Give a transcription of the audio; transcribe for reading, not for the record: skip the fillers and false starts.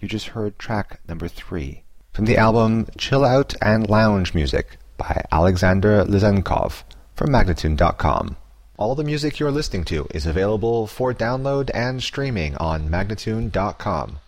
You just heard track number 3 from the album Chill Out and Lounge Music by Alexander Lizenkov from Magnatune.com. All the music you're listening to is available for download and streaming on Magnatune.com.